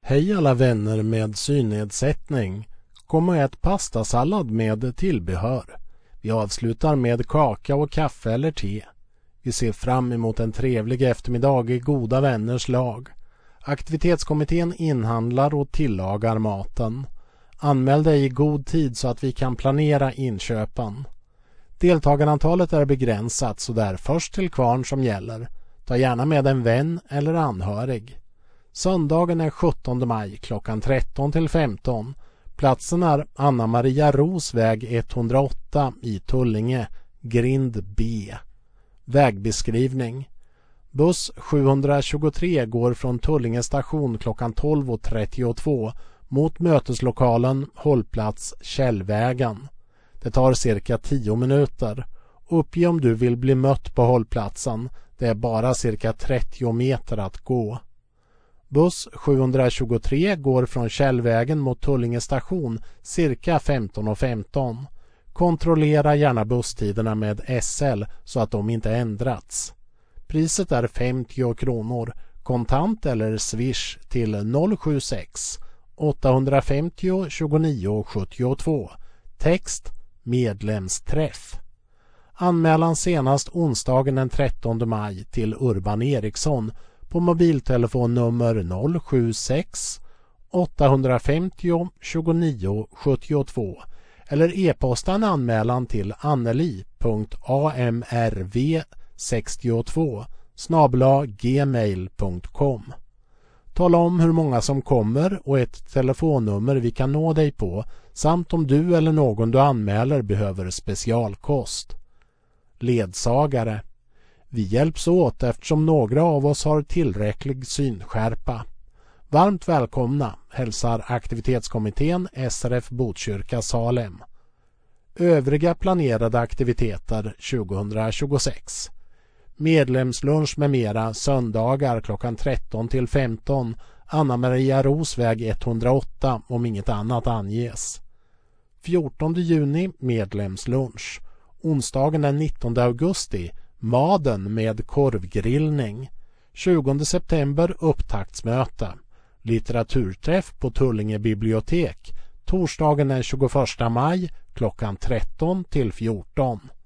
Hej alla vänner med synnedsättning. Kom och ät pastasallad med tillbehör. Vi avslutar med kaka och kaffe eller te. Vi ser fram emot en trevlig eftermiddag i goda vänners lag. Aktivitetskommittén inhandlar och tillagar maten. Anmäl dig i god tid så att vi kan planera inköpen. Deltagarantalet är begränsat så det är först till kvarn som gäller. Ta gärna med en vän eller anhörig. Söndagen är 17 maj klockan 13 till 15. Platsen är Anna Maria Ros väg 108 i Tullinge, grind B. Vägbeskrivning. Buss 723 går från Tullinge station klockan 12.32 mot möteslokalen hållplats Källvägen. Det tar cirka 10 minuter. Uppge om du vill bli mött på hållplatsen. Det är bara cirka 30 meter att gå. Buss 723 går från Källvägen mot Tullinge station cirka 15.15. Kontrollera gärna busstiderna med SL så att de inte ändrats. Priset är 50 kronor. Kontant eller swish till 076 850 29 72. Text medlemsträff. Anmälan senast onsdagen den 13 maj till Urban Eriksson på mobiltelefonnummer 076 850 29 72 eller e-posta en anmälan till anneli.amrv62@gmail.com. Tala om hur många som kommer och ett telefonnummer vi kan nå dig på samt om du eller någon du anmäler behöver specialkost. Ledsagare. Vi hjälps åt eftersom några av oss har tillräcklig synskärpa. Varmt välkomna hälsar aktivitetskommittén SRF Botkyrka Salem. Övriga planerade aktiviteter 2026. Medlemslunch med mera söndagar klockan 13 till 15. Anna Maria Ros väg 108 om inget annat anges. 14 juni medlemslunch. Onsdagen den 19 augusti Maden med korvgrillning. 20 september upptaktsmöte. Litteraturträff på Tullinge bibliotek. Torsdagen den 21 maj klockan 13 till 14.